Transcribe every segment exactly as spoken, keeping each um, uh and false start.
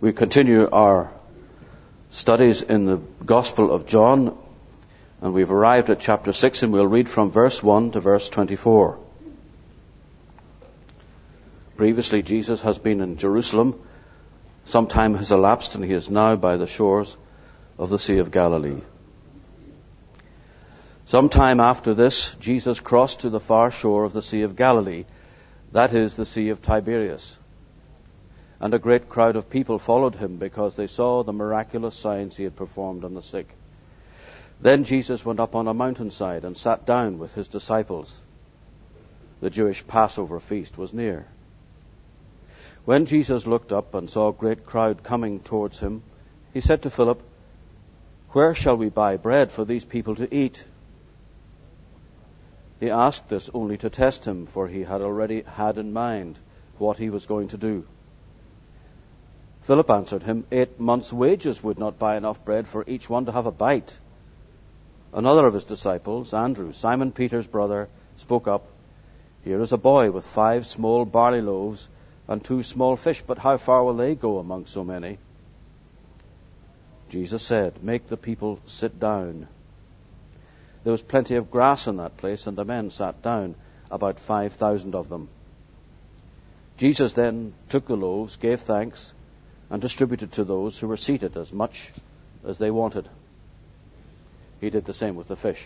We continue our studies in the Gospel of John, and we've arrived at chapter six, and we'll read from verse one to verse twenty-four. Previously, Jesus has been in Jerusalem. Some time has elapsed, and he is now by the shores of the Sea of Galilee. Some time after this, Jesus crossed to the far shore of the Sea of Galilee, that is, the Sea of Tiberias. And a great crowd of people followed him because they saw the miraculous signs he had performed on the sick. Then Jesus went up on a mountainside and sat down with his disciples. The Jewish Passover feast was near. When Jesus looked up and saw a great crowd coming towards him, he said to Philip, "Where shall we buy bread for these people to eat?" He asked this only to test him, for he had already had in mind what he was going to do. Philip answered him, Eight months' wages would not buy enough bread for each one to have a bite. Another of his disciples, Andrew, Simon Peter's brother, spoke up, "Here is a boy with five small barley loaves and two small fish, but how far will they go among so many?" Jesus said, "Make the people sit down." There was plenty of grass in that place, and the men sat down, about five thousand of them. Jesus then took the loaves, gave thanks, and distributed to those who were seated as much as they wanted. He did the same with the fish.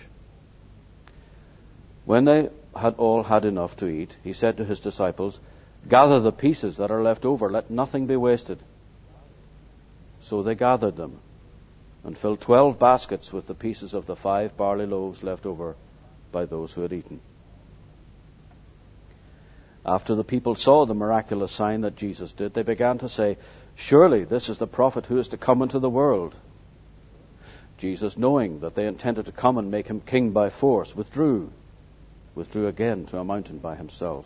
When they had all had enough to eat, he said to his disciples, "Gather the pieces that are left over, let nothing be wasted." So they gathered them, and filled twelve baskets with the pieces of the five barley loaves left over by those who had eaten. After the people saw the miraculous sign that Jesus did, they began to say, "Surely this is the prophet who is to come into the world." Jesus, knowing that they intended to come and make him king by force, withdrew, withdrew again to a mountain by himself.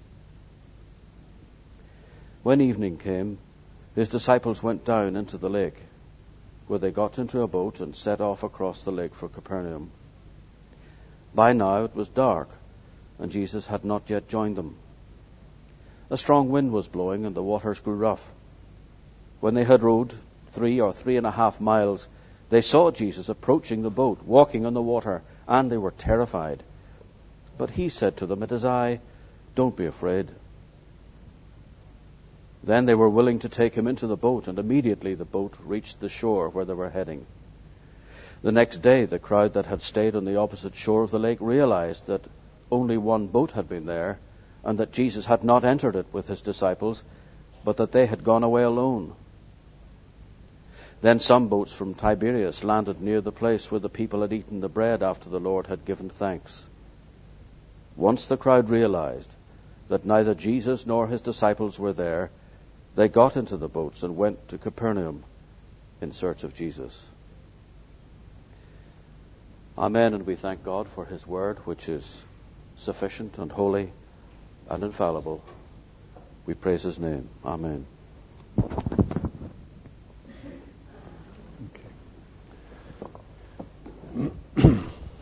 When evening came, his disciples went down into the lake, where they got into a boat and set off across the lake for Capernaum. By now it was dark, and Jesus had not yet joined them. A strong wind was blowing, and the waters grew rough. When they had rowed three or three and a half miles, they saw Jesus approaching the boat, walking on the water, and they were terrified. But he said to them, "It is I, don't be afraid." Then they were willing to take him into the boat, and immediately the boat reached the shore where they were heading. The next day, the crowd that had stayed on the opposite shore of the lake realized that only one boat had been there, and that Jesus had not entered it with his disciples, but that they had gone away alone. Then some boats from Tiberias landed near the place where the people had eaten the bread after the Lord had given thanks. Once the crowd realized that neither Jesus nor his disciples were there, they got into the boats and went to Capernaum in search of Jesus. Amen, and we thank God for his word, which is sufficient and holy and infallible. We praise his name. Amen. Okay.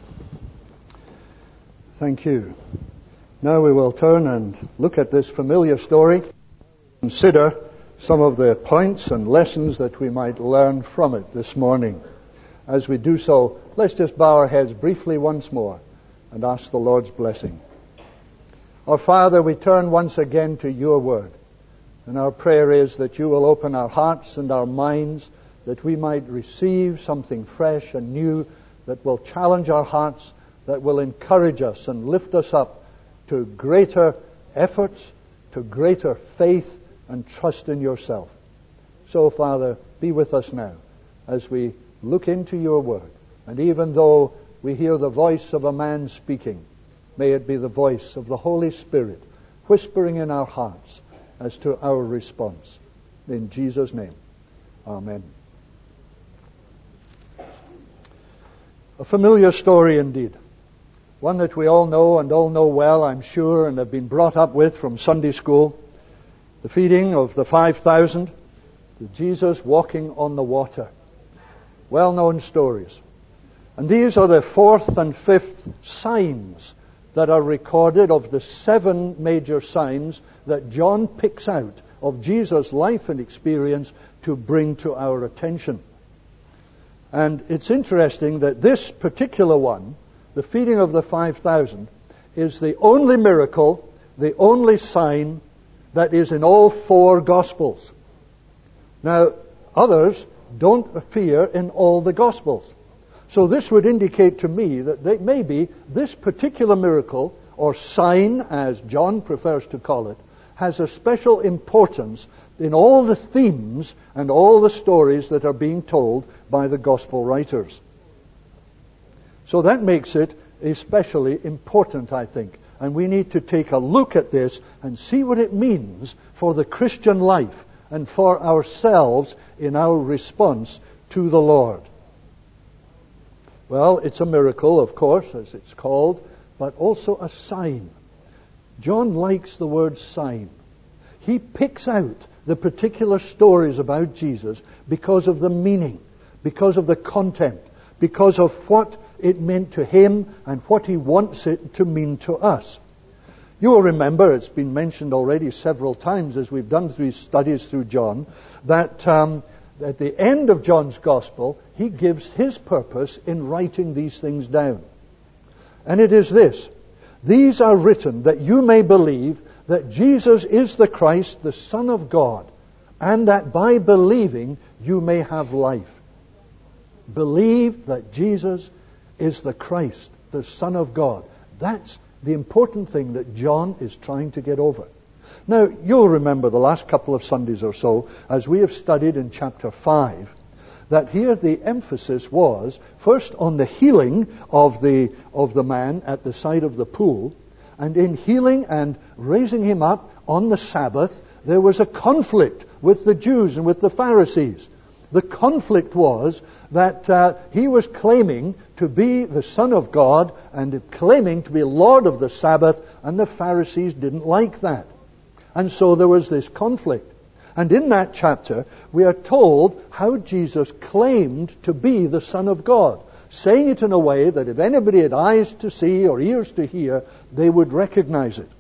Thank you. Now we will turn and look at this familiar story, consider some of the points and lessons that we might learn from it this morning. As we do so, let's just bow our heads briefly once more and ask the Lord's blessing. Our Father, we turn once again to your word, and our prayer is that you will open our hearts and our minds, that we might receive something fresh and new that will challenge our hearts, that will encourage us and lift us up to greater efforts, to greater faith and trust in yourself. So, Father, be with us now as we look into your word. And even though we hear the voice of a man speaking, may it be the voice of the Holy Spirit whispering in our hearts as to our response. In Jesus' name, amen. A familiar story indeed. One that we all know and all know well, I'm sure, and have been brought up with from Sunday school. The feeding of the five thousand, the Jesus walking on the water. Well-known stories. And these are the fourth and fifth signs that are recorded of the seven major signs that John picks out of Jesus' life and experience to bring to our attention. And it's interesting that this particular one, the feeding of the five thousand, is the only miracle, the only sign that is in all four Gospels. Now, others don't appear in all the Gospels. So this would indicate to me that they, maybe this particular miracle, or sign as John prefers to call it, has a special importance in all the themes and all the stories that are being told by the Gospel writers. So that makes it especially important, I think. And we need to take a look at this and see what it means for the Christian life and for ourselves in our response to the Lord. Well, it's a miracle, of course, as it's called, but also a sign. John likes the word sign. He picks out the particular stories about Jesus because of the meaning, because of the content, because of what it meant to him and what he wants it to mean to us. You will remember, it's been mentioned already several times as we've done these studies through John, that um, at the end of John's Gospel, he gives his purpose in writing these things down. And it is this: these are written that you may believe that Jesus is the Christ, the Son of God, and that by believing you may have life. Believe that Jesus is the Christ, the Son of God. That's the important thing that John is trying to get over. Now, you'll remember the last couple of Sundays or so, as we have studied in chapter five, that here the emphasis was first on the healing of the of the man at the side of the pool, and in healing and raising him up on the Sabbath, there was a conflict with the Jews and with the Pharisees. The conflict was that uh, he was claiming to be the Son of God and claiming to be Lord of the Sabbath, and the Pharisees didn't like that. And so there was this conflict. And in that chapter, we are told how Jesus claimed to be the Son of God, saying it in a way that if anybody had eyes to see or ears to hear, they would recognize it.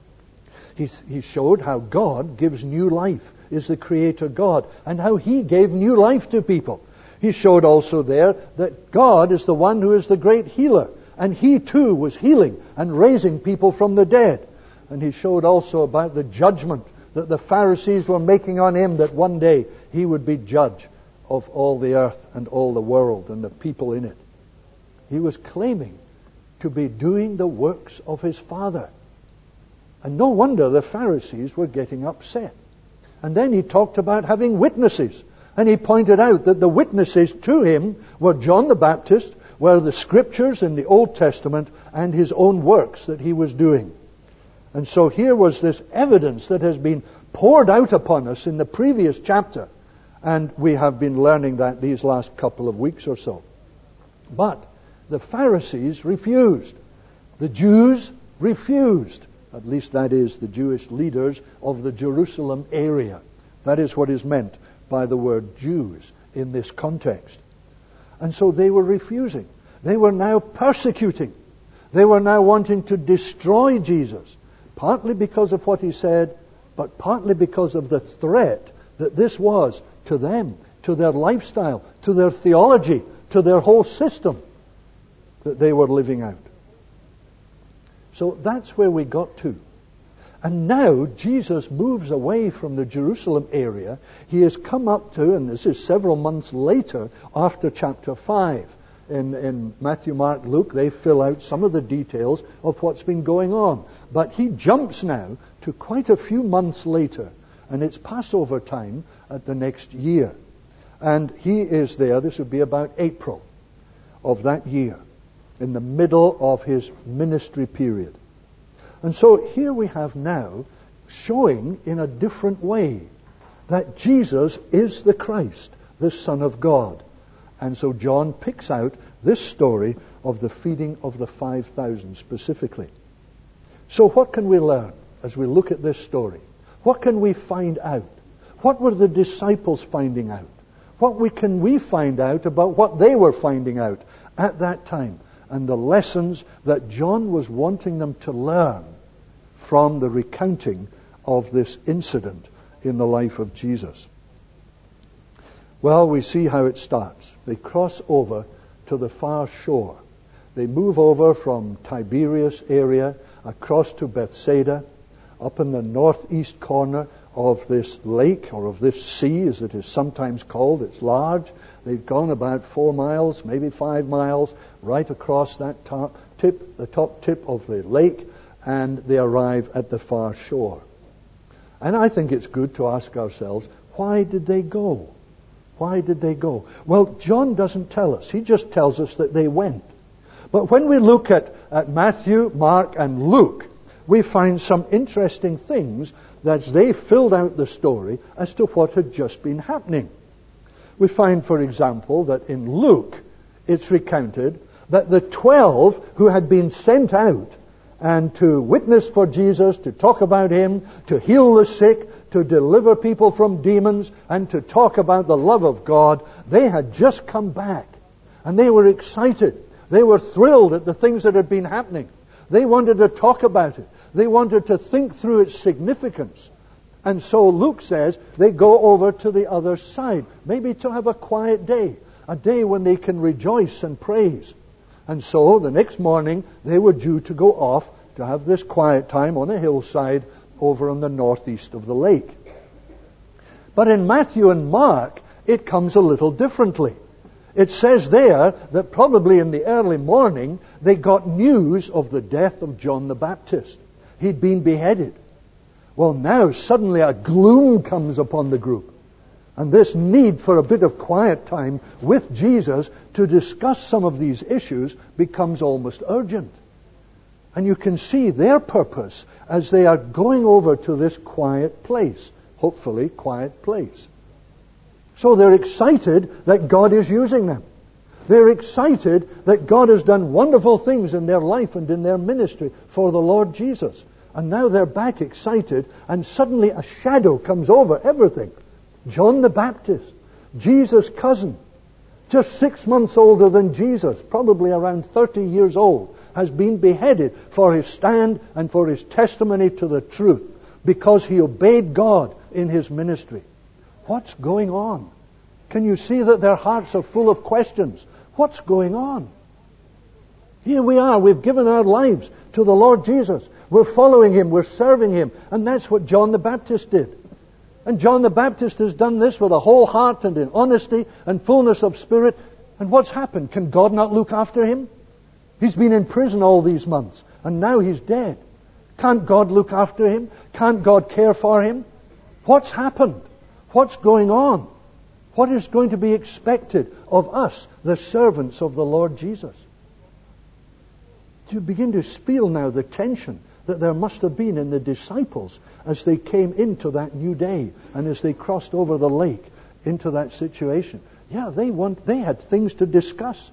He, he showed how God gives new life, is the Creator God, and how He gave new life to people. He showed also there that God is the one who is the great healer, and He too was healing and raising people from the dead. And He showed also about the judgment that the Pharisees were making on Him, that one day He would be judge of all the earth and all the world and the people in it. He was claiming to be doing the works of His Father. And no wonder the Pharisees were getting upset. And then He talked about having witnesses. And He pointed out that the witnesses to Him were John the Baptist, were the Scriptures in the Old Testament, and His own works that He was doing. And so here was this evidence that has been poured out upon us in the previous chapter. And we have been learning that these last couple of weeks or so. But the Pharisees refused. The Jews refused. At least that is the Jewish leaders of the Jerusalem area. That is what is meant by the word Jews in this context. And so they were refusing. They were now persecuting. They were now wanting to destroy Jesus. Partly because of what He said, but partly because of the threat that this was to them, to their lifestyle, to their theology, to their whole system that they were living out. So that's where we got to. And now Jesus moves away from the Jerusalem area. He has come up to, and this is several months later after chapter five. In, in Matthew, Mark, Luke, they fill out some of the details of what's been going on. But he jumps now to quite a few months later, and it's Passover time at the next year. And he is there, this would be about April of that year, in the middle of his ministry period. And so here we have now showing in a different way that Jesus is the Christ, the Son of God. And so John picks out this story of the feeding of the five thousand specifically. So what can we learn as we look at this story? What can we find out? What were the disciples finding out? What we, can we find out about what they were finding out at that time? And the lessons that John was wanting them to learn from the recounting of this incident in the life of Jesus. Well, we see how it starts. They cross over to the far shore. They move over from Tiberias area across to Bethsaida, up in the northeast corner of this lake, or of this sea as it is sometimes called. It's large. They've gone about four miles, maybe five miles, right across that top tip, the top tip of the lake, and they arrive at the far shore. And I think it's good to ask ourselves, why did they go? Why did they go? Well, John doesn't tell us. He just tells us that they went. But when we look at, at Matthew, Mark, and Luke, we find some interesting things that they filled out the story as to what had just been happening. We find, for example, that in Luke, it's recounted that the twelve who had been sent out and to witness for Jesus, to talk about Him, to heal the sick, to deliver people from demons, and to talk about the love of God, they had just come back. And they were excited. They were thrilled at the things that had been happening. They wanted to talk about it. They wanted to think through its significance. And so Luke says they go over to the other side, maybe to have a quiet day, a day when they can rejoice and praise. And so the next morning they were due to go off to have this quiet time on a hillside over on the northeast of the lake. But in Matthew and Mark, it comes a little differently. It says there that probably in the early morning they got news of the death of John the Baptist. He'd been beheaded. Well, now suddenly a gloom comes upon the group. And this need for a bit of quiet time with Jesus to discuss some of these issues becomes almost urgent. And you can see their purpose as they are going over to this quiet place. Hopefully, quiet place. So they're excited that God is using them. They're excited that God has done wonderful things in their life and in their ministry for the Lord Jesus. And now they're back excited, and suddenly a shadow comes over everything. John the Baptist, Jesus' cousin, just six months older than Jesus, probably around thirty years old, has been beheaded for his stand and for his testimony to the truth because he obeyed God in his ministry. What's going on? Can you see that their hearts are full of questions? What's going on? Here we are, we've given our lives to the Lord Jesus. We're following Him, we're serving Him. And that's what John the Baptist did. And John the Baptist has done this with a whole heart and in honesty and fullness of spirit. And what's happened? Can God not look after him? He's been in prison all these months, and now he's dead. Can't God look after him? Can't God care for him? What's happened? What's going on? What is going to be expected of us, the servants of the Lord Jesus? You begin to feel now the tension that there must have been in the disciples as they came into that new day and as they crossed over the lake into that situation. Yeah, they want, they had things to discuss.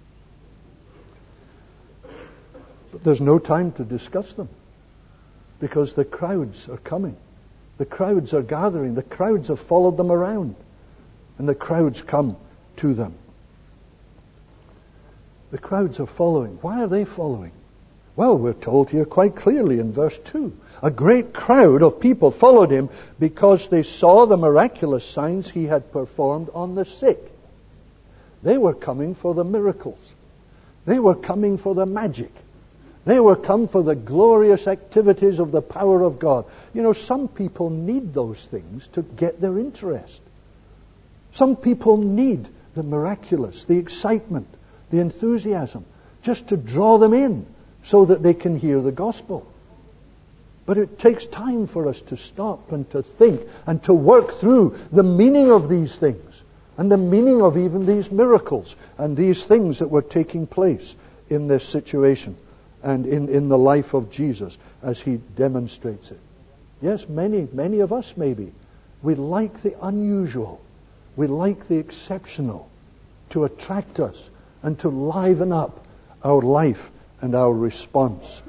But there's no time to discuss them because the crowds are coming. The crowds are gathering. The crowds have followed them around. And the crowds come to them. The crowds are following. Why are they following? Well, we're told here quite clearly in verse two. A great crowd of people followed him because they saw the miraculous signs he had performed on the sick. They were coming for the miracles. They were coming for the magic. They were come for the glorious activities of the power of God. You know, some people need those things to get their interest. Some people need the miraculous, the excitement, the enthusiasm, just to draw them in so that they can hear the gospel. But it takes time for us to stop and to think and to work through the meaning of these things and the meaning of even these miracles and these things that were taking place in this situation and in, in the life of Jesus as he demonstrates it. Yes, many, many of us maybe, we like the unusual. We like the exceptional to attract us and to liven up our life and our response.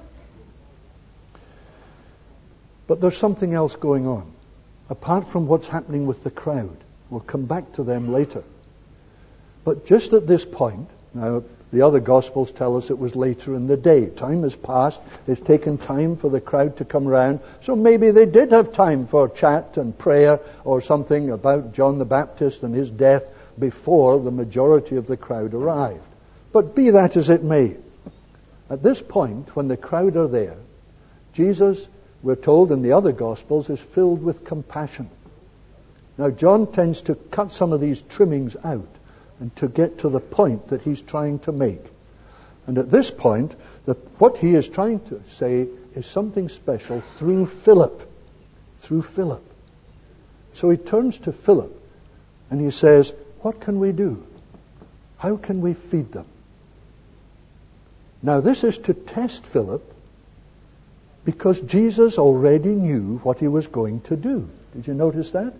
But there's something else going on, apart from what's happening with the crowd. We'll come back to them later. But just at this point, now The other Gospels tell us it was later in the day. Time has passed. It's taken time for the crowd to come around. So maybe they did have time for chat and prayer or something about John the Baptist and his death before the majority of the crowd arrived. But be that as it may, at this point, when the crowd are there, Jesus, we're told in the other Gospels, is filled with compassion. Now, John tends to cut some of these trimmings out and to get to the point that he's trying to make. And at this point, the, what he is trying to say is something special through Philip. Through Philip. So he turns to Philip and he says, what can we do? How can we feed them? Now, this is to test Philip because Jesus already knew what he was going to do. Did you notice that?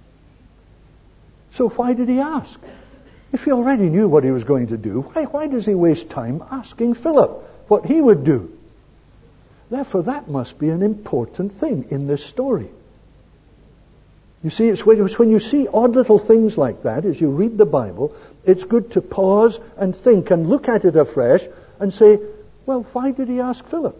So why did he ask? If he already knew what he was going to do, why, why does he waste time asking Philip what he would do? Therefore, that must be an important thing in this story. You see, it's when, it's when you see odd little things like that, as you read the Bible, it's good to pause and think and look at it afresh and say, well, why did he ask Philip?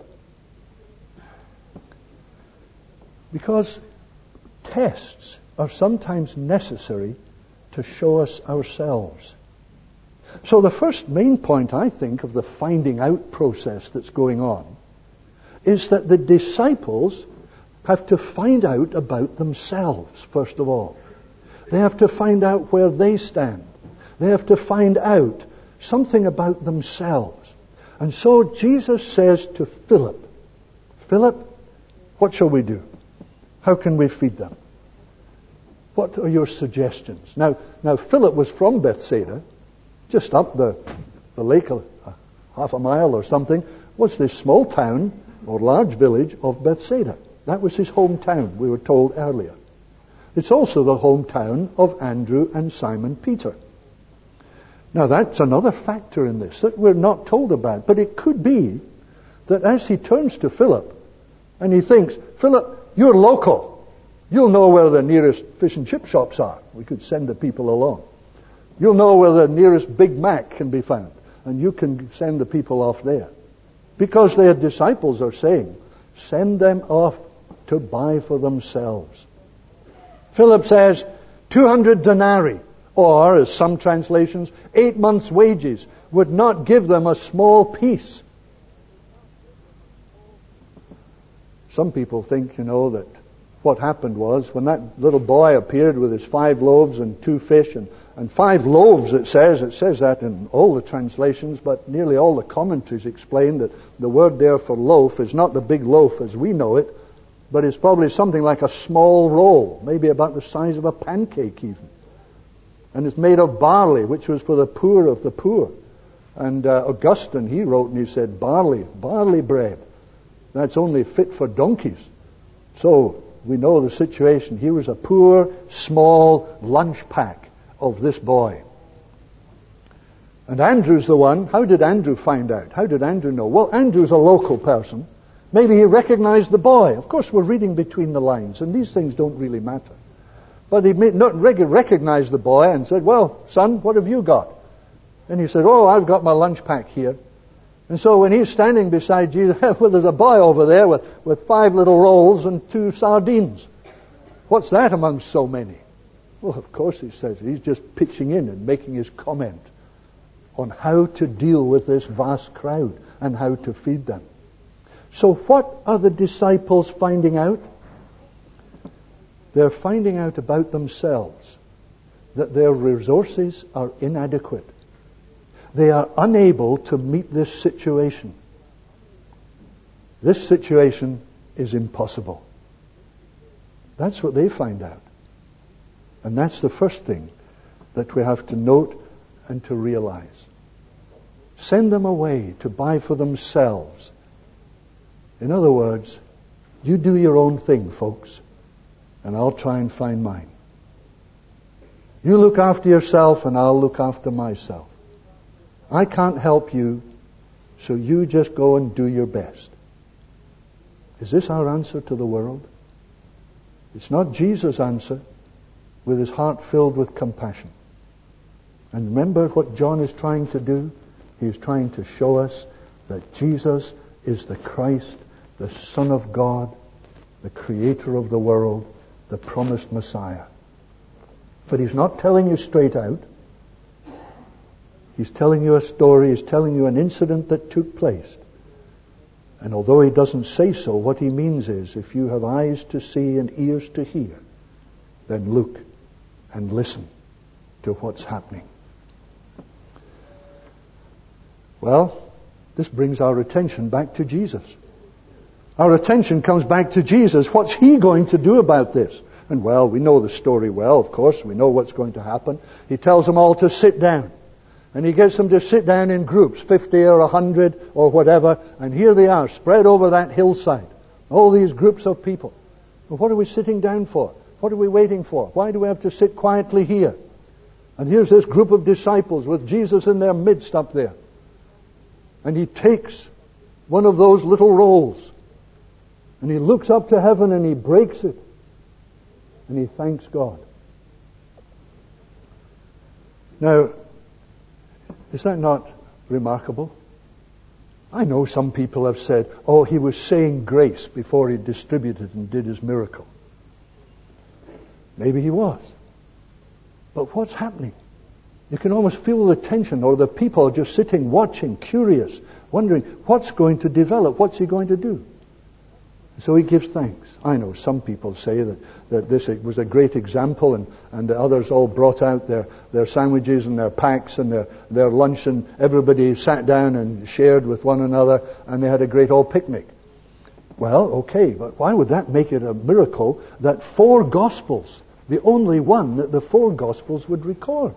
Because tests are sometimes necessary to show us ourselves. So the first main point, I think, of the finding out process that's going on is that the disciples have to find out about themselves, first of all. They have to find out where they stand. They have to find out something about themselves. And so Jesus says to Philip, Philip, what shall we do? How can we feed them? What are your suggestions? Now, now Philip was from Bethsaida, just up the, the lake, a, a half a mile or something, was this small town or large village of Bethsaida. That was his hometown, we were told earlier. It's also the hometown of Andrew and Simon Peter. Now that's another factor in this that we're not told about, but it could be that as he turns to Philip and he thinks, Philip, you're local. You'll know where the nearest fish and chip shops are. We could send the people along. You'll know where the nearest Big Mac can be found, and you can send the people off there. Because their disciples are saying, send them off to buy for themselves. Philip says, two hundred denarii, or, as some translations, eight months' wages, would not give them a small piece. Some people think, you know, that what happened was when that little boy appeared with his five loaves and two fish, and, and five loaves, it says, it says that in all the translations, but nearly all the commentaries explain that the word there for loaf is not the big loaf as we know it, but it's probably something like a small roll, maybe about the size of a pancake even. And it's made of barley, which was for the poor of the poor. And uh, Augustine, he wrote and he said, barley, barley bread, that's only fit for donkeys. So we know the situation. He was a poor, small lunch pack of this boy. And Andrew's the one. How did Andrew find out? How did Andrew know? Well, Andrew's a local person. Maybe he recognized the boy. Of course, we're reading between the lines, and these things don't really matter. But he may not recognize the boy and said, well, son, what have you got? And he said, oh, I've got my lunch pack here. And so when he's standing beside Jesus, well, there's a boy over there with, with five little rolls and two sardines. What's that among so many? Well, of course, he says, he's just pitching in and making his comment on how to deal with this vast crowd and how to feed them. So what are the disciples finding out? They're finding out about themselves, that their resources are inadequate. They are unable to meet this situation. This situation is impossible. That's what they find out. And that's the first thing that we have to note and to realize. Send them away to buy for themselves. In other words, you do your own thing, folks, and I'll try and find mine. You look after yourself and I'll look after myself. I can't help you, so you just go and do your best. Is this our answer to the world? It's not Jesus' answer with his heart filled with compassion. And remember what John is trying to do? He's trying to show us that Jesus is the Christ, the Son of God, the Creator of the world, the promised Messiah. But he's not telling you straight out. He's telling you a story. He's telling you an incident that took place. And although he doesn't say so, what he means is, if you have eyes to see and ears to hear, then look and listen to what's happening. Well, this brings our attention back to Jesus. Our attention comes back to Jesus. What's he going to do about this? And well, we know the story well, of course. We know what's going to happen. He tells them all to sit down. And he gets them to sit down in groups, fifty or a hundred or whatever. And here they are, spread over that hillside. All these groups of people. Well, what are we sitting down for? What are we waiting for? Why do we have to sit quietly here? And here's this group of disciples with Jesus in their midst up there. And he takes one of those little rolls. And he looks up to heaven and he breaks it. And he thanks God. Now, is that not remarkable? I know some people have said, oh, he was saying grace before he distributed and did his miracle. Maybe he was. But what's happening? You can almost feel the tension, or the people are just sitting, watching, curious, wondering, what's going to develop? What's he going to do? So he gives thanks. I know some people say that, that this was a great example, and, and the others all brought out their, their sandwiches and their packs and their, their lunch, and everybody sat down and shared with one another, and they had a great old picnic. Well, okay, but why would that make it a miracle that four Gospels, the only one that the four Gospels would record?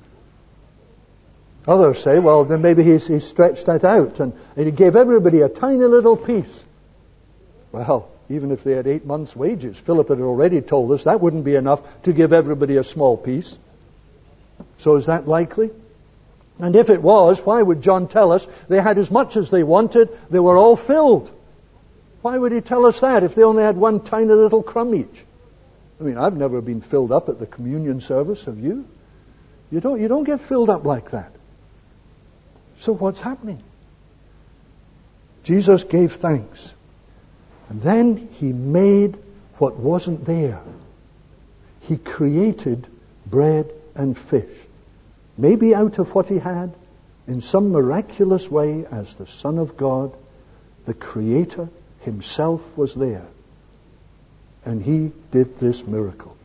Others say, well, then maybe he, he stretched that out, and, and he gave everybody a tiny little piece. Well, even if they had eight months' wages, Philip had already told us that wouldn't be enough to give everybody a small piece. So is that likely? And if it was, why would John tell us they had as much as they wanted, they were all filled? Why would he tell us that if they only had one tiny little crumb each? I mean, I've never been filled up at the communion service, have you? You don't, you don't get filled up like that. So what's happening? Jesus gave thanks. And then he made what wasn't there. He created bread and fish. Maybe out of what he had, in some miraculous way, as the Son of God, the Creator himself was there. And he did this miracle.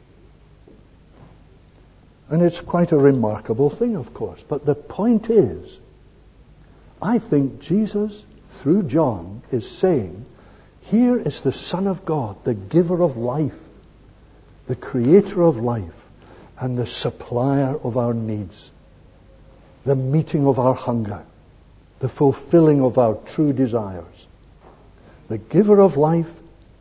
And it's quite a remarkable thing, of course. But the point is, I think Jesus, through John, is saying, here is the Son of God, the giver of life, the creator of life, and the supplier of our needs, the meeting of our hunger, the fulfilling of our true desires, the giver of life,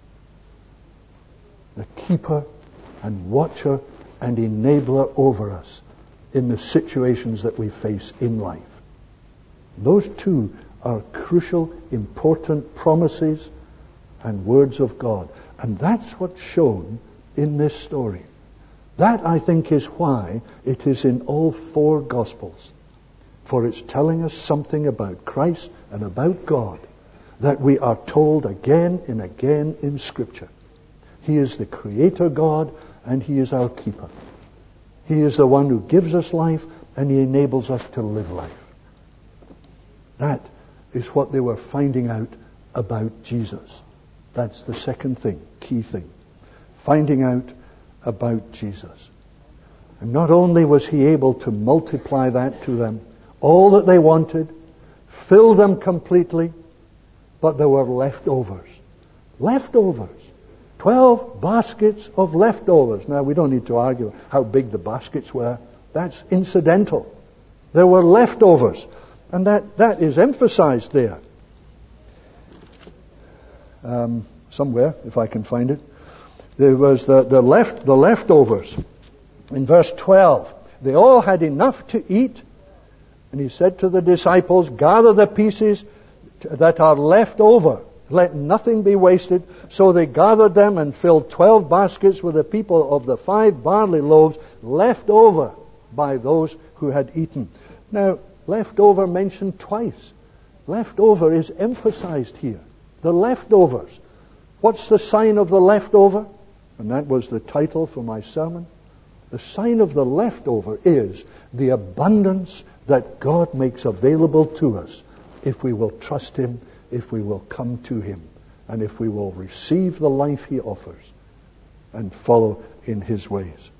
the keeper and watcher and enabler over us in the situations that we face in life. Those two are crucial, important promises and words of God. And that's what's shown in this story. That, I think, is why it is in all four Gospels. For it's telling us something about Christ and about God that we are told again and again in Scripture. He is the Creator God, and He is our keeper. He is the one who gives us life, and He enables us to live life. That is what they were finding out about Jesus. That's the second thing, key thing. Finding out about Jesus. And not only was he able to multiply that to them, all that they wanted, fill them completely, but there were leftovers. Leftovers. Twelve baskets of leftovers. Now, we don't need to argue how big the baskets were. That's incidental. There were leftovers. And that, that is emphasized there. Um, somewhere, if I can find it. There was the, the left the leftovers. In verse twelve, they all had enough to eat, and he said to the disciples, gather the pieces that are left over, let nothing be wasted. So they gathered them and filled twelve baskets with the people of the five barley loaves left over by those who had eaten. Now, Leftover mentioned twice. Leftover is emphasized here. The leftovers. What's the sign of the leftover? And that was the title for my sermon. The sign of the leftover is the abundance that God makes available to us if we will trust Him, if we will come to Him, and if we will receive the life He offers and follow in His ways.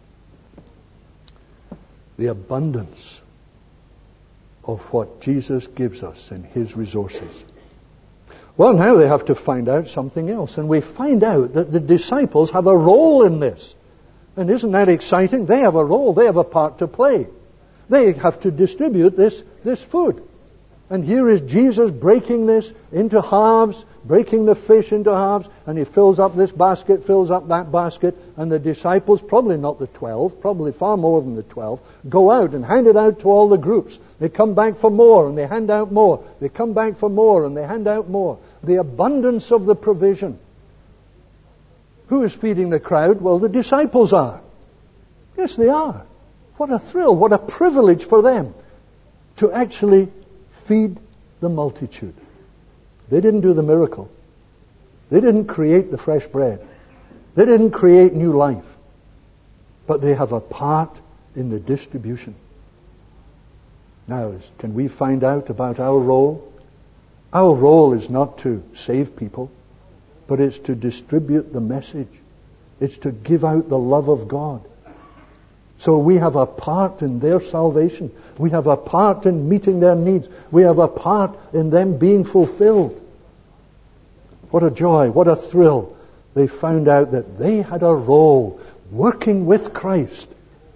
The abundance of what Jesus gives us in His resources. Well, now they have to find out something else. And we find out that the disciples have a role in this. And isn't that exciting? They have a role. They have a part to play. They have to distribute this, this food. And here is Jesus breaking this into halves, breaking the fish into halves, and He fills up this basket, fills up that basket, and the disciples, probably not the twelve, probably far more than the twelve, go out and hand it out to all the groups. They come back for more, and they hand out more. They come back for more, and they hand out more. The abundance of the provision. Who is feeding the crowd? Well, the disciples are. Yes, they are. What a thrill, what a privilege for them to actually feed the multitude. They didn't do the miracle. They didn't create the fresh bread. They didn't create new life. But they have a part in the distribution. Now, can we find out about our role? Our role is not to save people, but it's to distribute the message. It's to give out the love of God. So we have a part in their salvation. We have a part in meeting their needs. We have a part in them being fulfilled. What a joy, what a thrill. They found out that they had a role working with Christ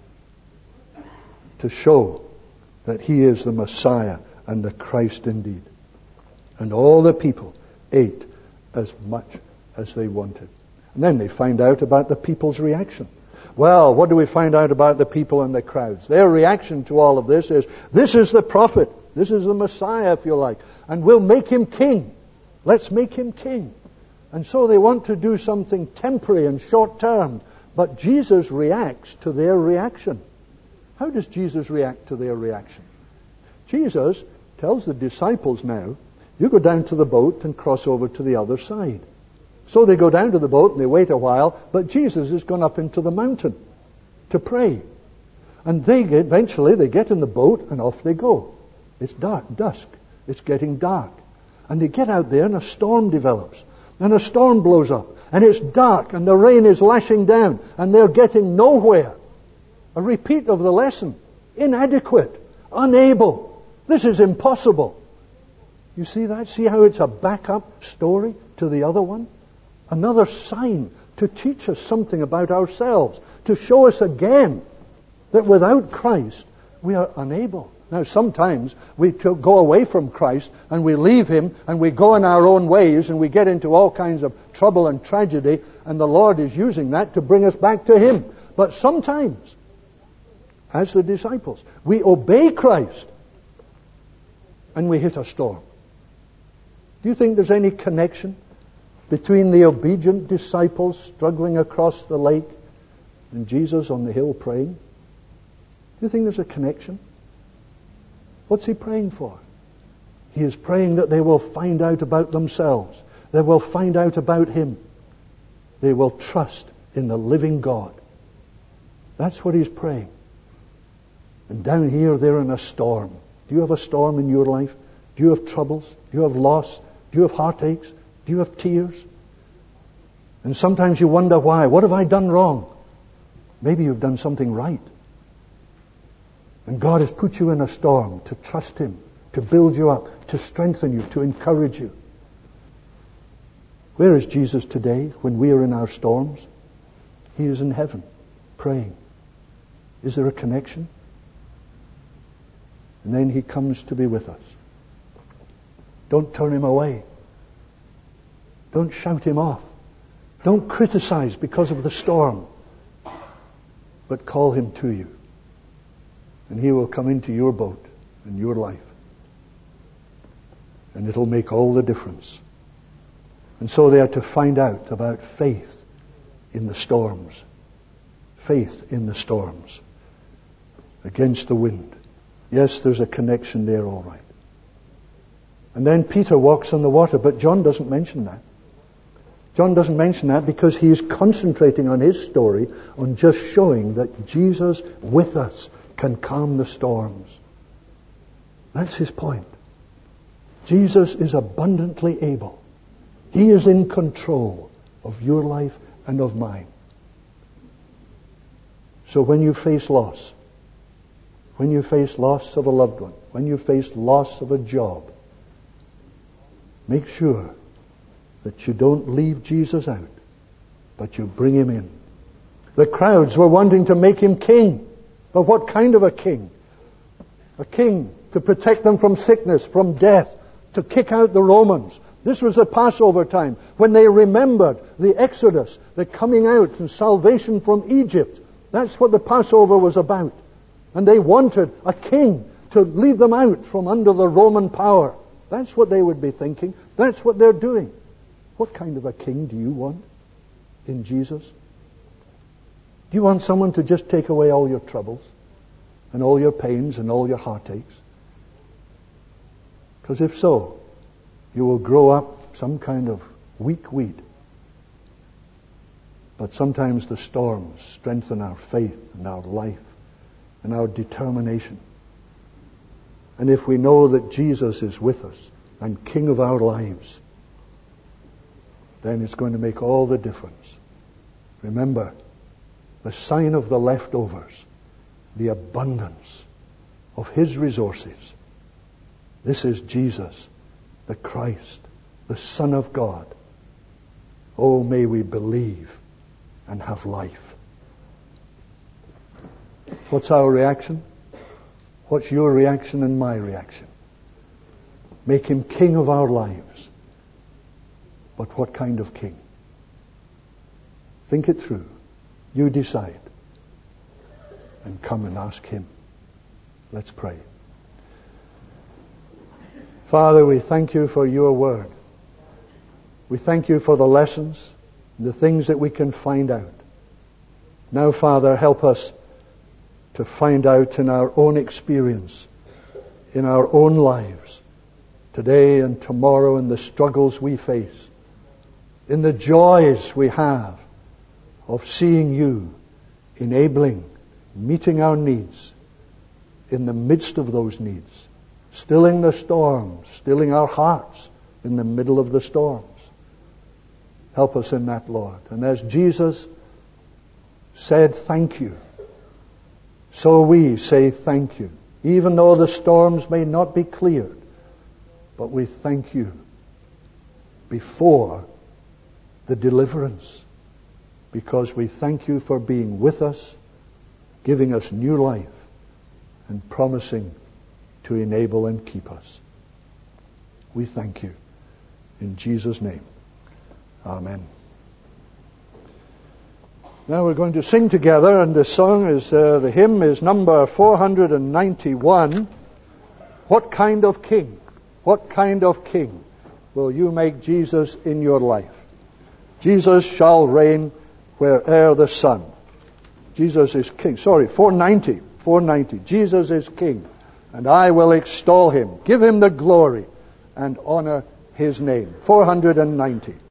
to show that He is the Messiah and the Christ indeed. And all the people ate as much as they wanted. And then they find out about the people's reaction. Well, what do we find out about the people and the crowds? Their reaction to all of this is, this is the prophet. This is the Messiah, if you like. And we'll make Him king. Let's make Him king. And so they want to do something temporary and short-term. But Jesus reacts to their reaction. How does Jesus react to their reaction? Jesus tells the disciples now, you go down to the boat and cross over to the other side. So they go down to the boat and they wait a while, but Jesus has gone up into the mountain to pray. And they get, eventually they get in the boat and off they go. It's dark, dusk. It's getting dark. And they get out there and a storm develops. And a storm blows up. And it's dark and the rain is lashing down. And they're getting nowhere. A repeat of the lesson. Inadequate. Unable. This is impossible. You see that? See how it's a backup story to the other one? Another sign to teach us something about ourselves. To show us again that without Christ we are unable. Now sometimes we go away from Christ and we leave Him and we go in our own ways and we get into all kinds of trouble and tragedy, and the Lord is using that to bring us back to Him. But sometimes, as the disciples, we obey Christ and we hit a storm. Do you think there's any connection between the obedient disciples struggling across the lake and Jesus on the hill praying? Do you think there's a connection? What's He praying for? He is praying that they will find out about themselves. They will find out about Him. They will trust in the living God. That's what He's praying. And down here they're in a storm. Do you have a storm in your life? Do you have troubles? Do you have loss? Do you have heartaches? Do you have tears? And sometimes you wonder why. What have I done wrong? Maybe you've done something right. And God has put you in a storm to trust Him, to build you up, to strengthen you, to encourage you. Where is Jesus today when we are in our storms? He is in heaven, praying. Is there a connection? And then He comes to be with us. Don't turn Him away. Don't shout Him off. Don't criticize because of the storm. But call Him to you. And He will come into your boat and your life. And it'll make all the difference. And so they are to find out about faith in the storms. Faith in the storms. Against the wind. Yes, there's a connection there, all right. And then Peter walks on the water, but John doesn't mention that. John doesn't mention that because he's concentrating on his story, on just showing that Jesus with us can calm the storms. That's his point. Jesus is abundantly able. He is in control of your life and of mine. So when you face loss, when you face loss of a loved one, when you face loss of a job, make sure that you don't leave Jesus out, but you bring him in. The crowds were wanting to make him king. But what kind of a king? A king to protect them from sickness, from death, to kick out the Romans. This was the Passover time, when they remembered the Exodus, the coming out and salvation from Egypt. That's what the Passover was about. And they wanted a king to lead them out from under the Roman power. That's what they would be thinking. That's what they're doing. What kind of a king do you want in Jesus? Do you want someone to just take away all your troubles and all your pains and all your heartaches? Because if so, you will grow up some kind of weak weed. But sometimes the storms strengthen our faith and our life and our determination. And if we know that Jesus is with us and King of our lives, then it's going to make all the difference. Remember, the sign of the leftovers, the abundance of his resources. This is Jesus, the Christ, the Son of God. Oh, may we believe and have life. What's our reaction? What's your reaction and my reaction? Make him king of our lives. But what kind of king? Think it through. You decide. And come and ask him. Let's pray. Father, we thank you for your word. We thank you for the lessons, the things that we can find out. Now, Father, help us to find out in our own experience, in our own lives, today and tomorrow, in the struggles we face, in the joys we have of seeing you enabling, meeting our needs in the midst of those needs, stilling the storms, stilling our hearts in the middle of the storms. Help us in that, Lord. And as Jesus said thank you, so we say thank you, even though the storms may not be cleared. But we thank you before the deliverance, because we thank you for being with us, giving us new life, and promising to enable and keep us. We thank you. In Jesus' name, amen. Now we're going to sing together, and the song is, uh, the hymn is number four hundred ninety-one. What kind of king? What kind of king will you make Jesus in your life? Jesus shall reign where'er the sun. Jesus is king. Sorry, four ninety. four ninety. Jesus is king, and I will extol him, give him the glory, and honor his name. four hundred ninety.